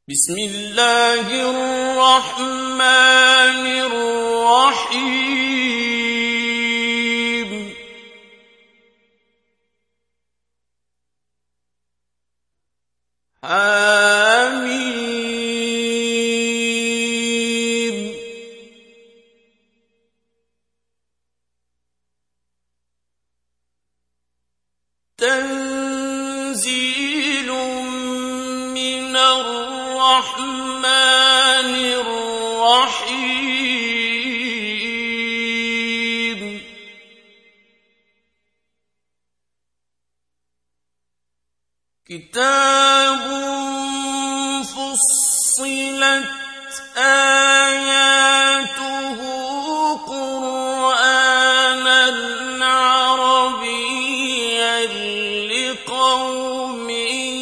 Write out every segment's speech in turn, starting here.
بسم الله الرحمن الرحيم حميم تنزيل من الرحمن الرحيم كتاب فصلت آياته قرآنا عربيا لقوم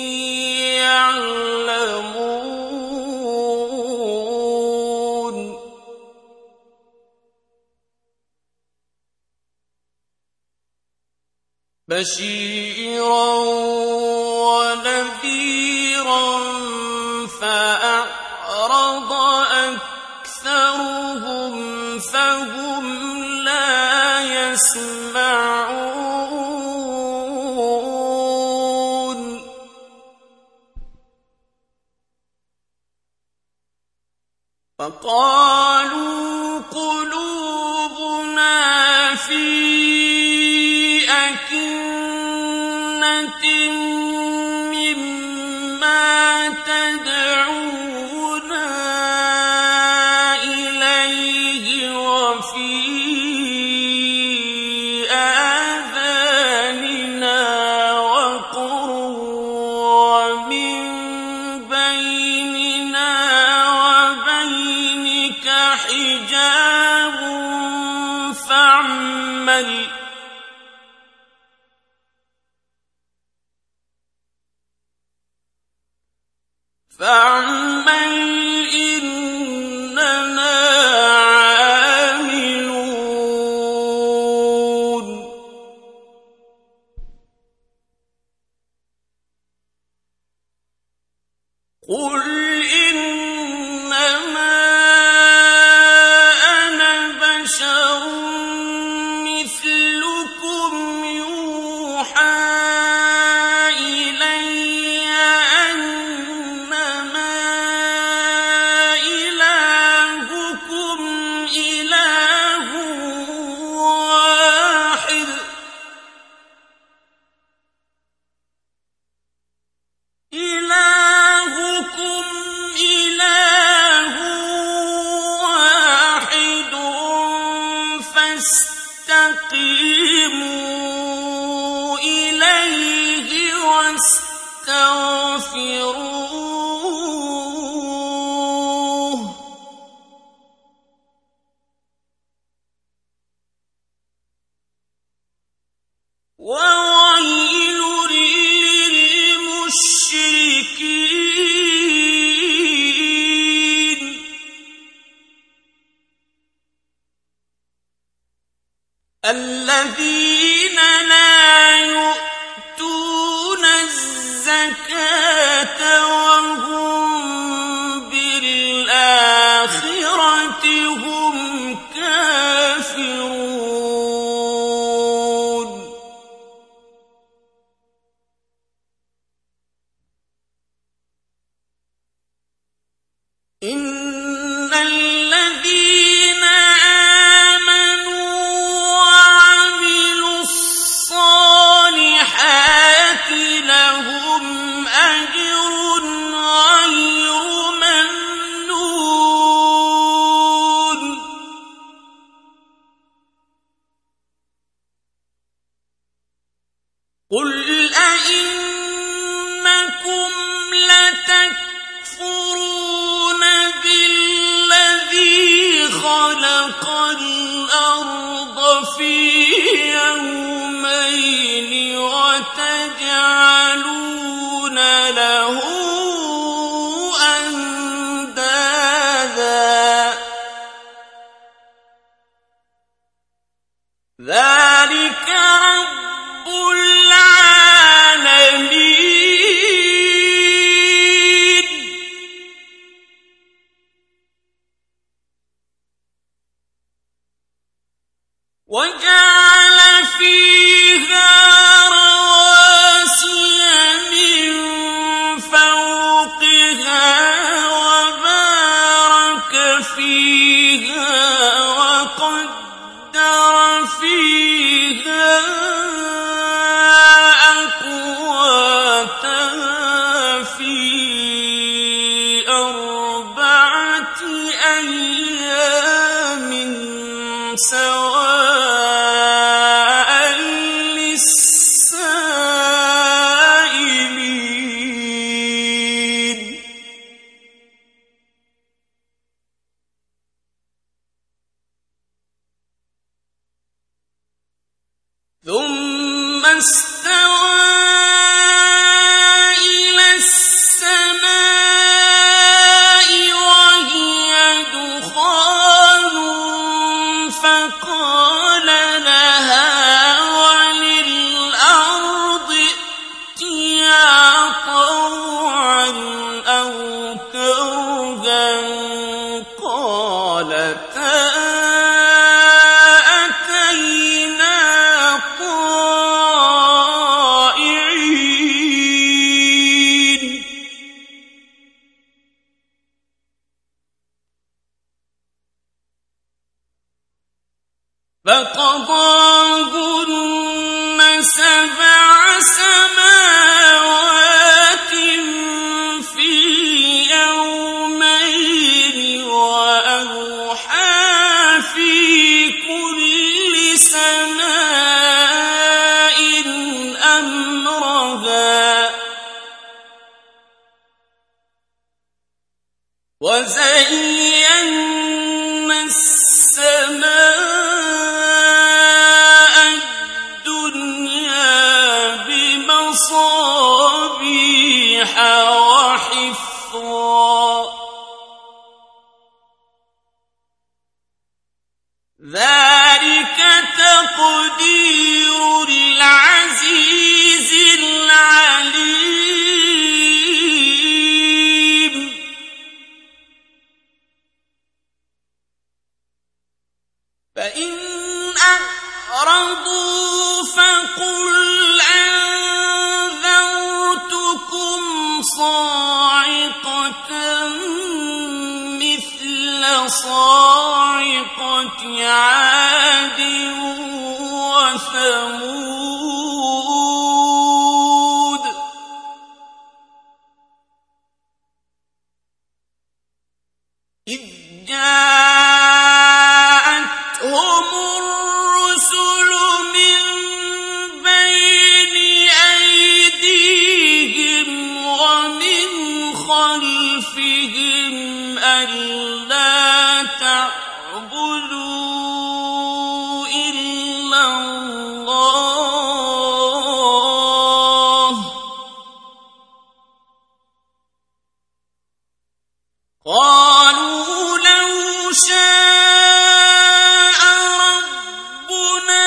يعلمون بشيرا ونذيرا فأعرض أكثرهم فهم لا يسمعون فقالوا قلوبنا في أكنة مما تدعونا إليه وفي آذاننا وقر ومن بيننا وبينك حجاب فاعمل إننا عاملون قل إنما أنا بشر مثلكم يوحى إلي أنما إلهكم إله واحد فاستقيموا إليه واستغفروه وويل للمشركين الذين لا يؤتون الزكاة وهم بالآخرة هم كافرون إن الذين آمنوا وعملوا الصالحات وجعل فيها رواسي من فوقها وبارك فيها وقدر فيها أقواتها في 4 أيام سواء للسائلين ثم استوى إلى السماء وهي دخان فقال لها وللأرض ائتيا طوعا أو كرها قالتا أتينا طائعين فقضاهن 7 سماوات في يومين وأوحى في كل سماء أمرها وزينا السماء الدنيا بمصابيح وحفظا ذلك تقدير العزيز العليم فإن أعرضوا فقل أنذرتكم صاعقة مثل صاعقة عاد وثمود إذ جاءتهم الرسل من بين أيديهم ومن خلفهم ألا تعبدوا إلا الله قالوا لو شاء ربنا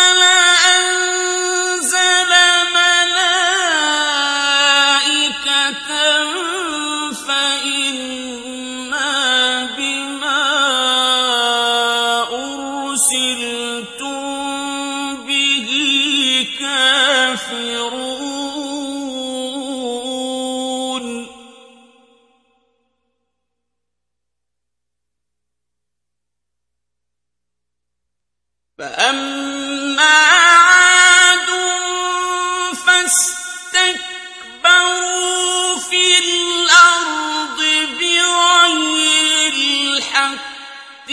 لأنزل ملائكة فإنا بما أرسلتم به كافرون فأما عاد فاستكبروا في الأرض بغير الحق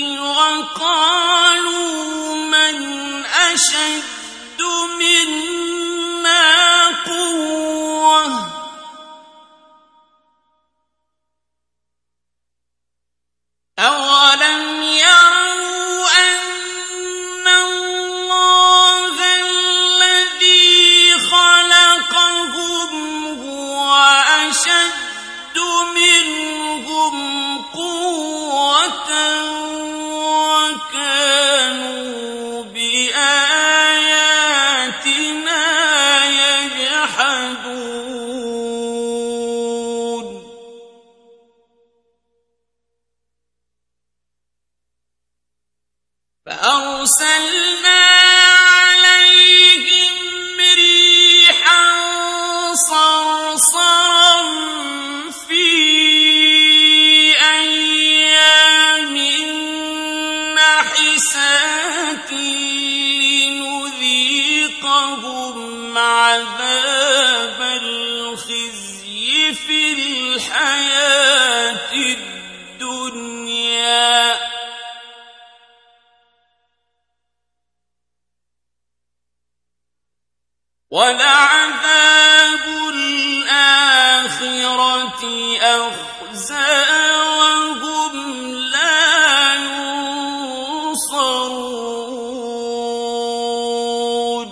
وقالوا من أشد منا قوة أولم يروا أن الله فأرسلنا عليهم ريحا صرصرا في أيام نحسات لنذيقهم عذاب الخزي في الحياة الدنيا ولعذاب الآخرة أخزى وهم لا ينصرون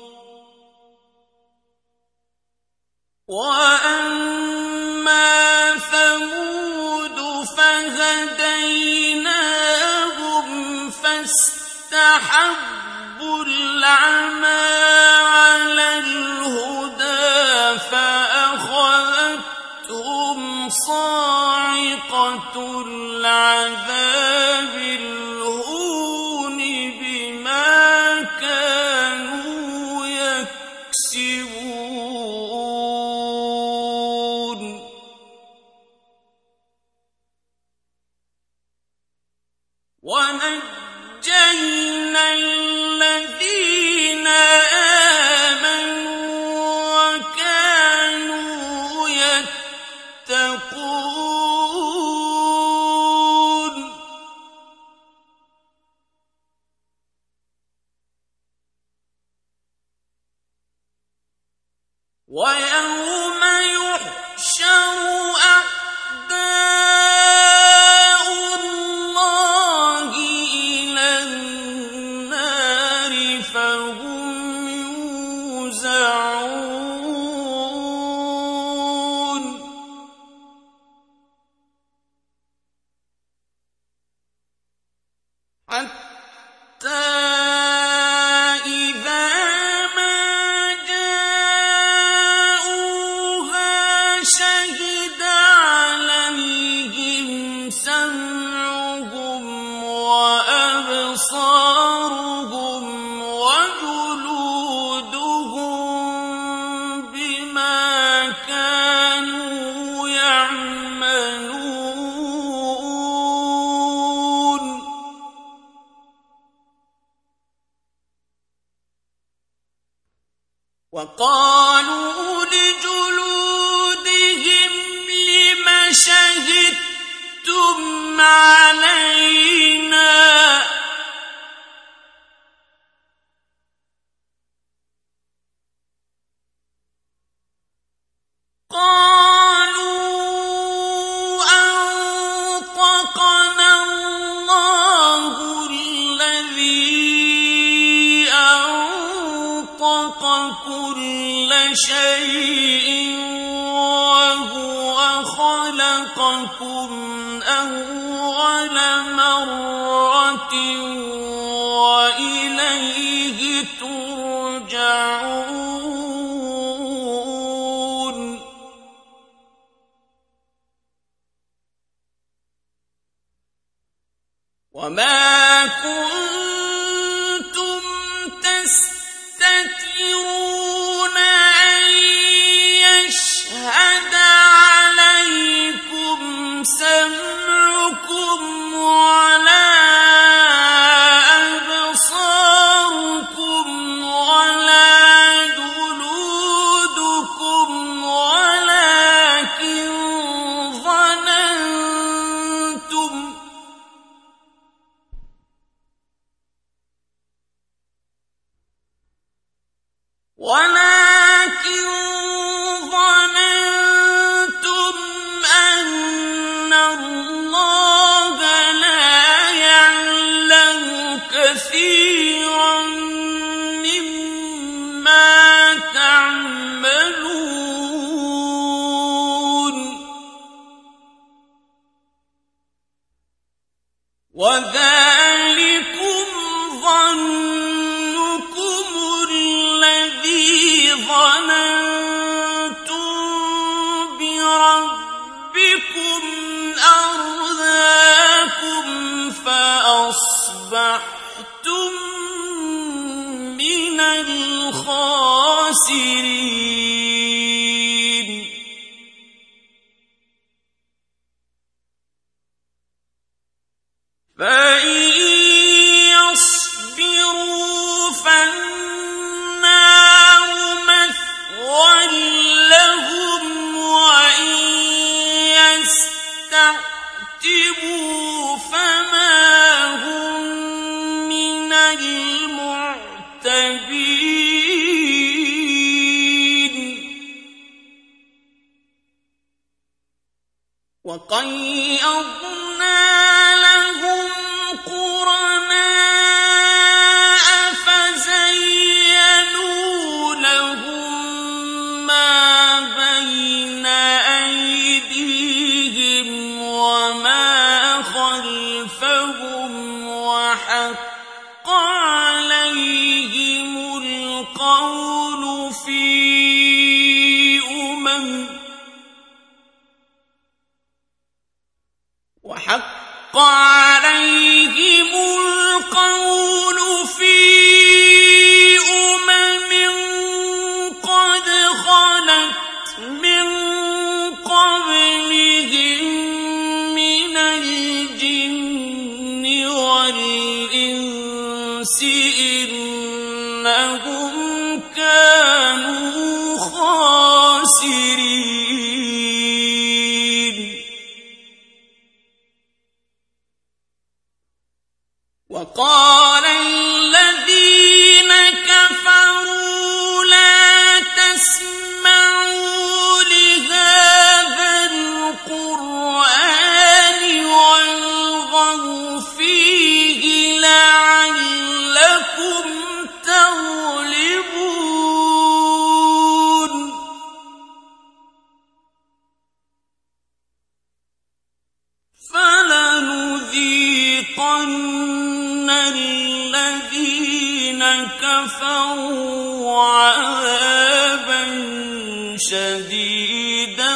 وأما ثمود فهديناهم فاستحبوا العمى فأخذتهم صاعقة العذاب الهون بما كانوا يكسبون ونجينا الذين ويوم يحشر أعداء الله إلى النار فهم يوزعون حتى أبصارهم وجلودهم بما كانوا يعملون وقالوا لجلودهم لم شهدتم علينا قالوا أنطقنا الله الذي أنطق كل شيء وهو خلقكم أول مرة وإليه ترجعون وما كنتم تستترون أن يشهد عليكم سمعكم ولا أبصاركم ولا جلودكم ولكن ظننتم أن الله لا يعلم كثيرا مما تعملون وذلكم ظنكم الذي ظننتم بربكم أرداكم فأصبحتم الخاسرين فإن يصبروا فالنار مثوى لهم وإن يستعتبوا فما هم من المعتبين وقيضنا لهم قرناء فزينوا لهم ما بين أيديهم وما خلفهم وحق عليهم القول في قد خلت من قبلهم من الجن والإنس إنهم كانوا خاسرين وقال الذين كفروا لا تسمعوا لهذا القرآن والغوا فيه لعلكم تغلبون فلنذيقن الذين كفروا عذابا شديدا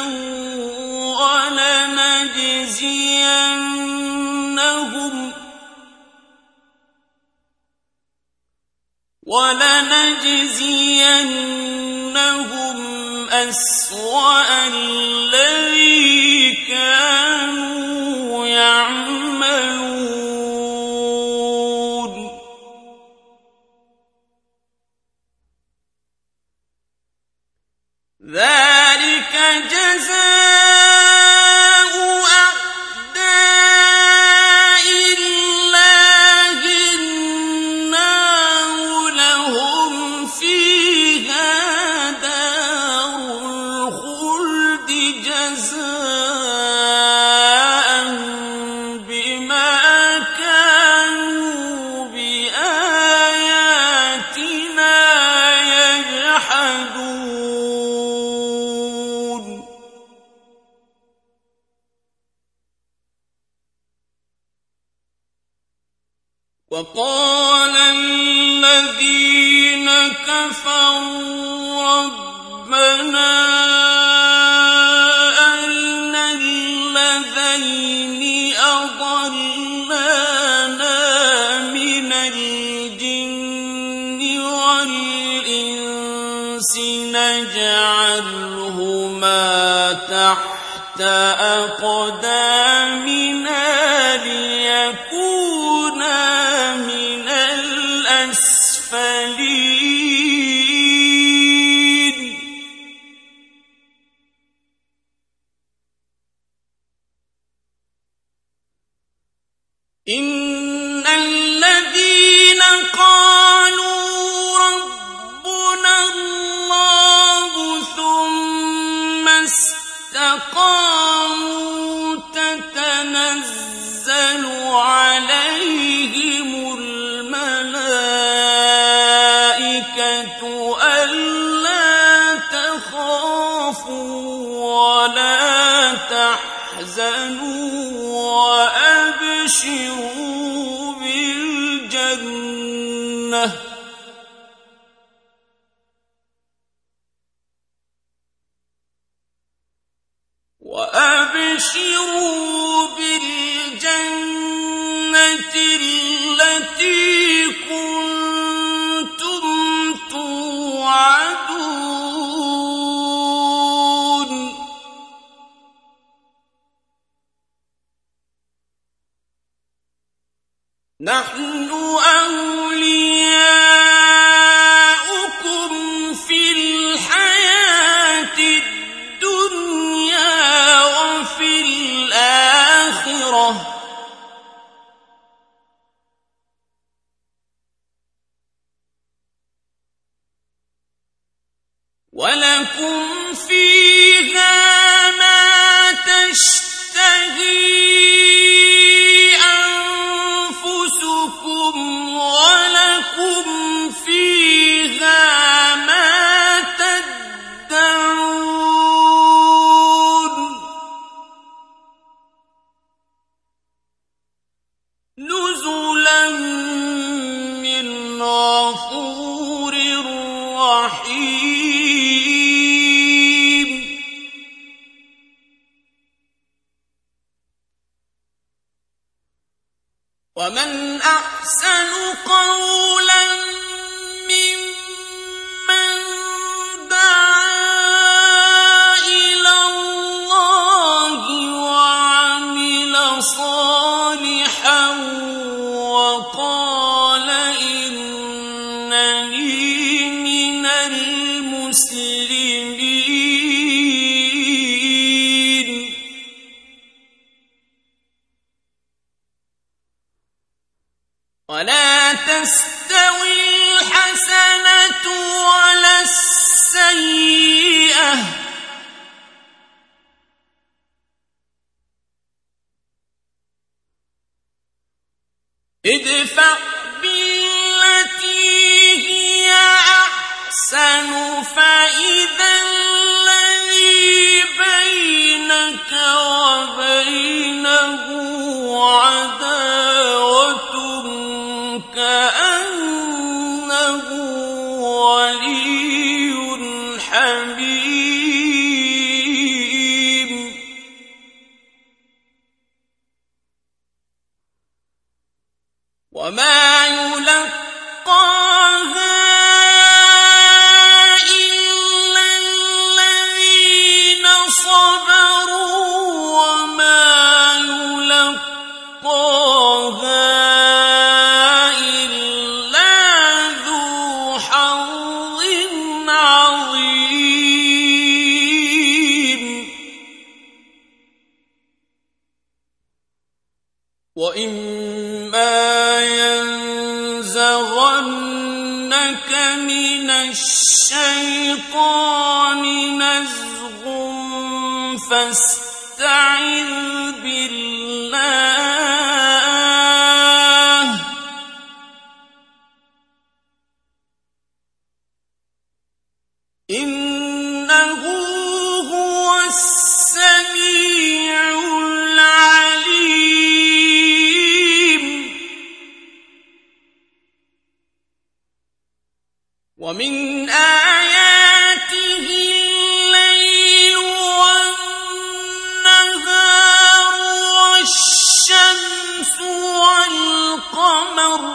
ولنجزينهم أسوأ الذي كانوا يعملون ذلك جزاء أعداء الله النار لهم فيها دار الخلد جزاء بما كانوا بآياتنا يجحدون وقال الذين كفروا ربنا أرنا الذين أضلانا من الجن والإنس نجعلهما تحت أقدامنا ليكونا من الأسفلين إن الذين قالوا ربنا الله ثم استقاموا تتنزل عليهم الملائكة ألا تخافوا ولا تحزنوا وأبشروا بالجنة التي كنتم توعدون نحن أولياؤكم في الحياة الدنيا وفي الآخرة ولكم فيها ما تشتهي أنفسكم ولكم فيها ما تدعون نزلا من غفور رحيم. ومن أحسن قولا ممن دعا إلى الله وعمل صالحا وقال إنني من المسلمين. ولا تستوي الحسنة ولا السيئة ادفع بالتي هي أحسن فإذا الذي بينك وبينه عداوة كأنه ولي حميم. وما يلقاها إلا الذين صبروا وما يلقاها إلا ذو حظ عظيم. وإما ينزغنك من الشيطان نزغ فاستعذ بالله إنه هو السميع العليم. ومن آياته الليل والنهار والشمس والقمر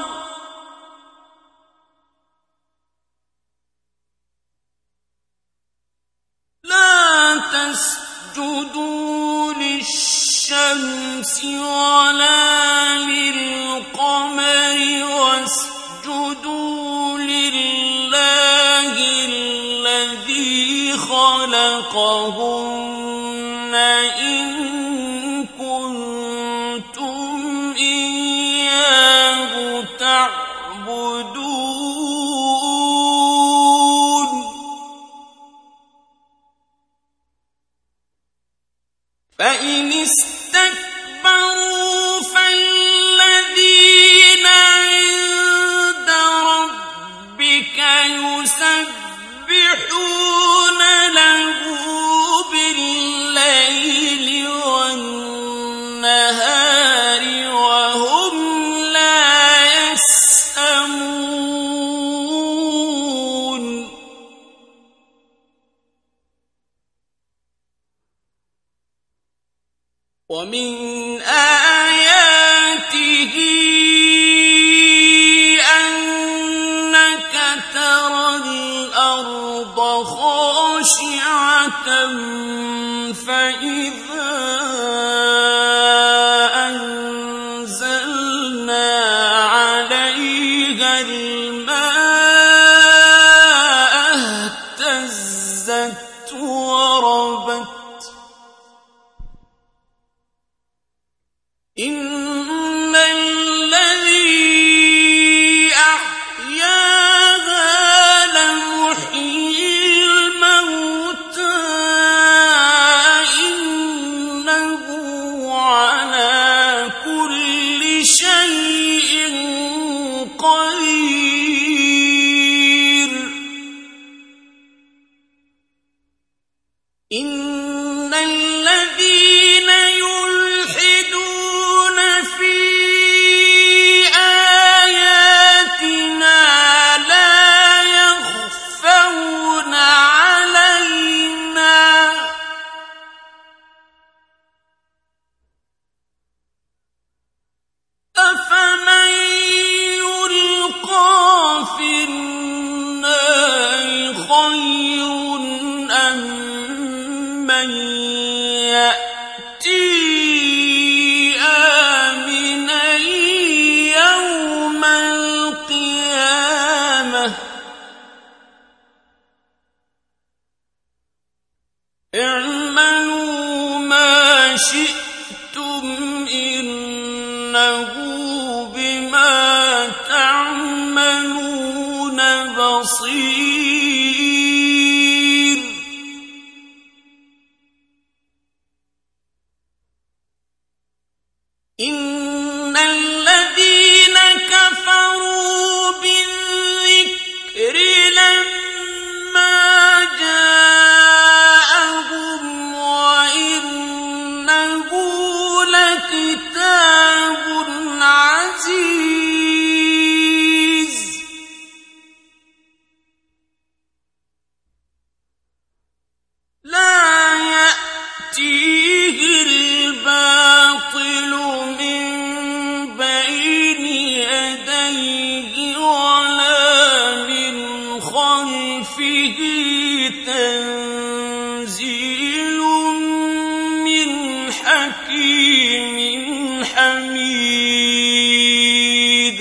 لا تسجدوا للشمس ولا للقمر واسجدوا لله الذي خلقهن إن كنتم إياه تعبدون. فإن استكبروا فالذين عند ربك يسبحون له بالليل والنهار وهم لا يسأمون. ومن آياته أنك ترى الأرض خاشعة فإذا أنزلنا إن الذي أحياها لمحيي الموتى إنه على كل شيء قدير إن الذين يلحدون في آياتنا لا يخفون علينا أفمن يلقى في النار خير أم من يأتي آمنا يوم القيامة اعملوا ما شئتم إنه بما تعملون بصير إن الذين كفروا بالذكر لما جاءهم وإنه لكتاب عزيز لا يأتيه الباطل من بين يديه ولا من خلفه تنزيل من حكيم حميد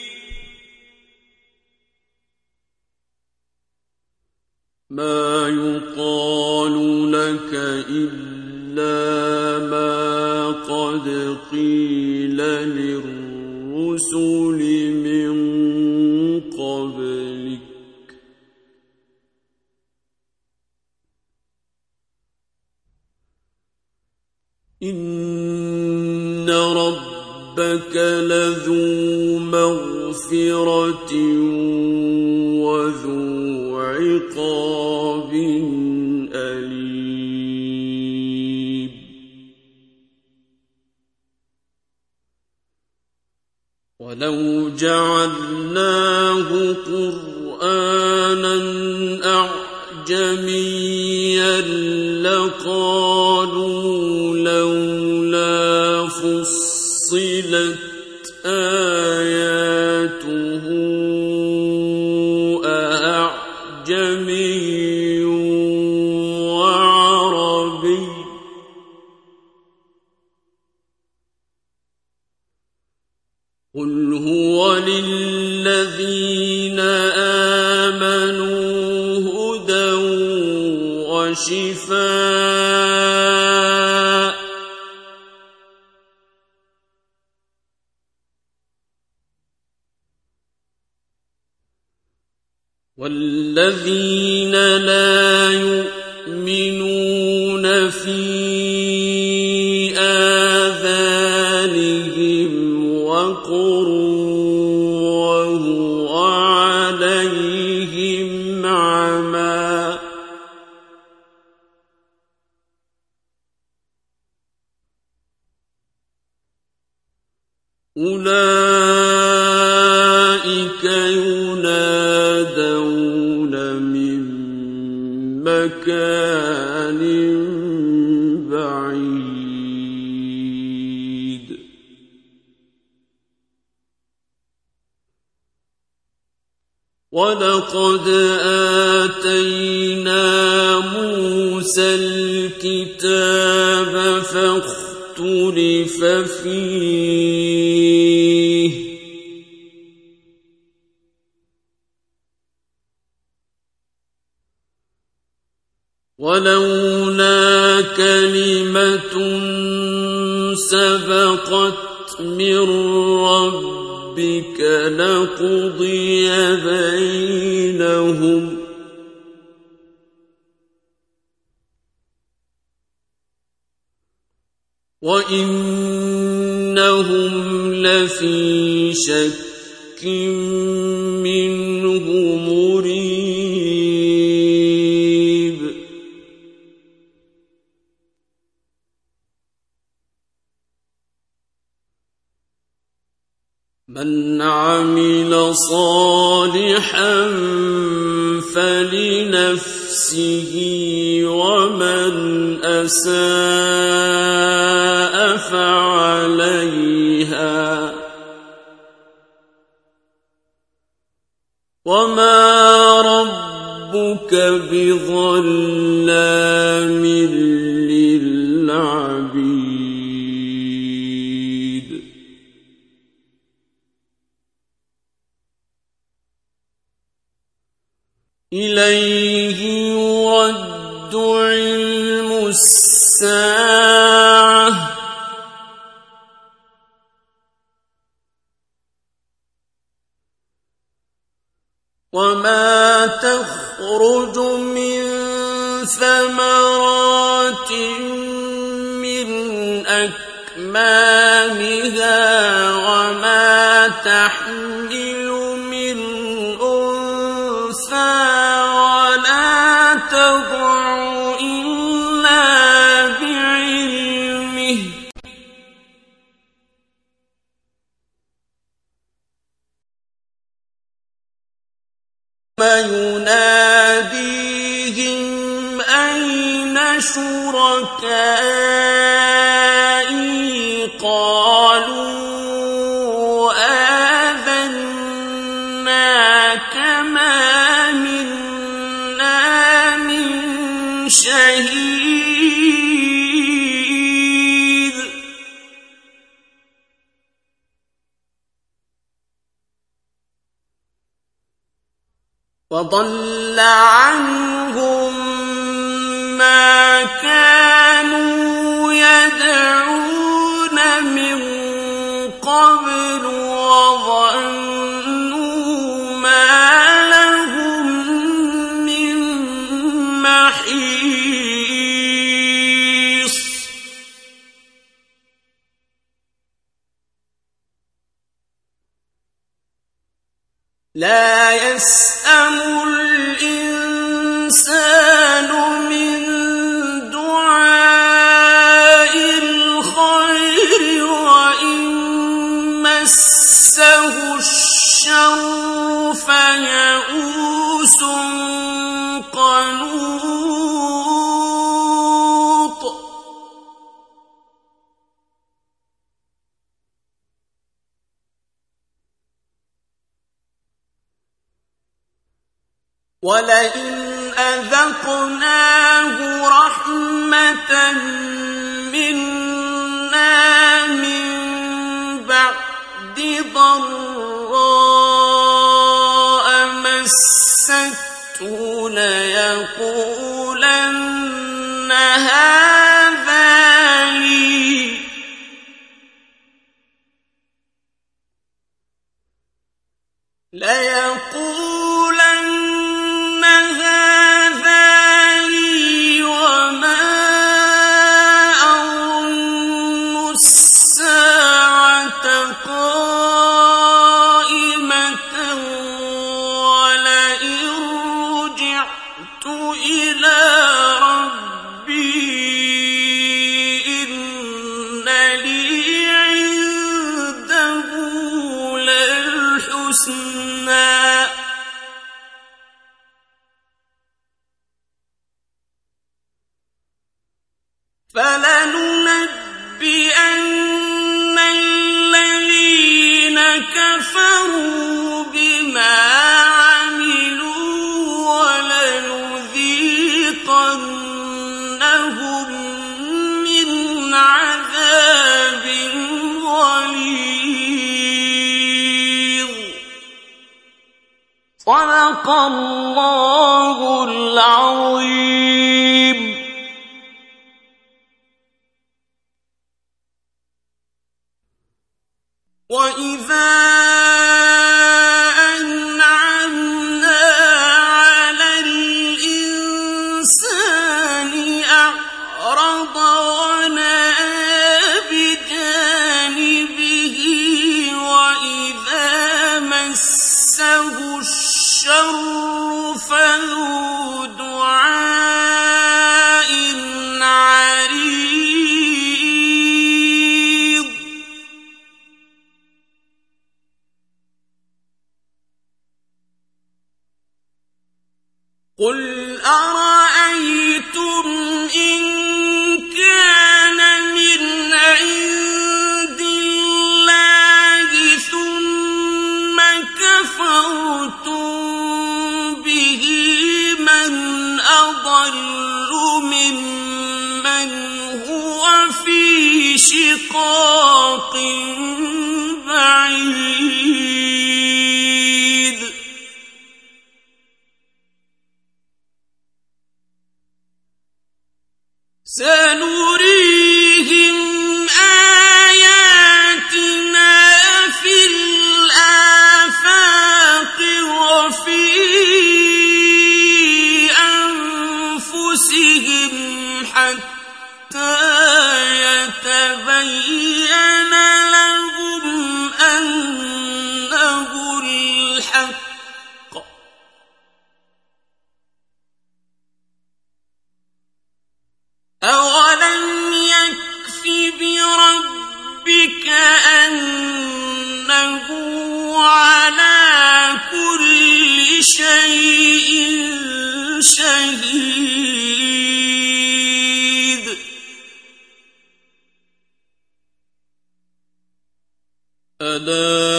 ما يقال لك إلا ما قد قيل للرسل من قبلك إن ربك لذو مغفرة وذو عقاب أليم ولو جعلناه قرآنا أعجميا لقالوا لولا فصلت آياته أعجمي وعربي قل هو للذين آمنوا هدى وشفاء والذين لا يؤمنون في آذانهم وقر وهو عليهم عمى أولئك ينادون من مكان بعيد ولقد آتينا موسى الكتاب فاختلف فيه ولولا كلمة سبقت من ربك لقضي بينهم وإنهم لفي شك منه مريب من عمل صالحا فلنفسه ومن أساء فعليها وما ربك بظلام للعبيد إليه يرد علم الساعة وما تخرج من ثمرات من أكمامها وما تحمل من أنثى ولا تضع إلا بعلمه يناديهم أين شركائي قالوا آذناك ما منا من شهيد وضل عنهم ما كانوا يدعون من قبل وظنوا ما لهم من محيص لا يسأم الإنسان من دعاء الخير وإن مسه الشر فيئوس قنوط ولئن أذقناه رحمة منا من بعد ضراء مسته ليقولن هذا لي وما أظن الساعة قائمة ولئن رجعت إلى ربي إن لي عنده للحسنى فلننبئن الذين كفروا بما عملوا ولنذيقنهم من عذاب غليظ صدق الله العظيم. وإذا أنعمنا على الإنسان أعرض ونأى بجانبه وإذا مسه الشر فذو دعاء عريض قل أرأيتم إن كان من عند الله ثم كفرتم به من أضل ممن هو في شقاق بعيد سنريهم آياتنا في الآفاق وفي أنفسهم حتى يتبين لهم أنه الحق أولم يكف بربك أنه على كل شيء شهيد ألا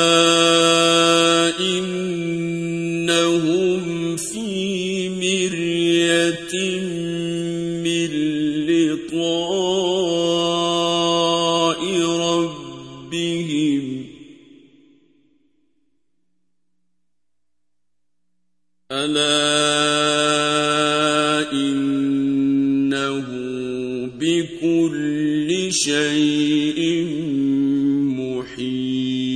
إنهم في مرية من لقاء ربهم ألا إنه بكل شيء محيط